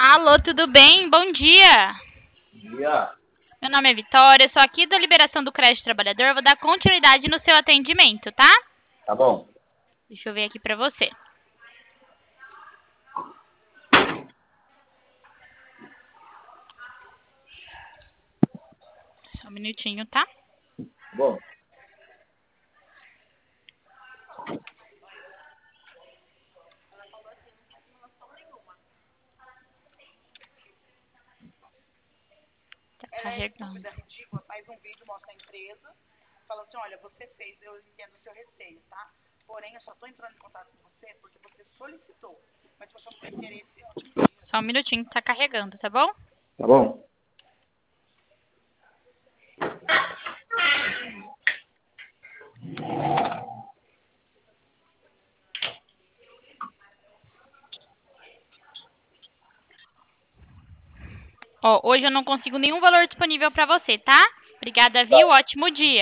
Alô, tudo bem? Bom dia. Dia. Meu nome é Vitória, eu sou aqui da Liberação do Crédito Trabalhador. Eu vou dar continuidade no seu atendimento, tá? Tá bom. Deixa eu ver aqui pra você. Só um minutinho, tá? Bom. Tá Ela é carregando. estúpida, ridícula, faz um vídeo, mostra a empresa, fala assim, olha, você fez, eu entendo o seu receio, tá? Porém, eu só estou entrando em contato com você porque você solicitou. Mas se você não tem interesse, Só um minutinho que tá carregando, tá bom? Tá bom. Ó, hoje eu não consigo nenhum valor disponível pra você, tá? Obrigada, viu? Ótimo dia.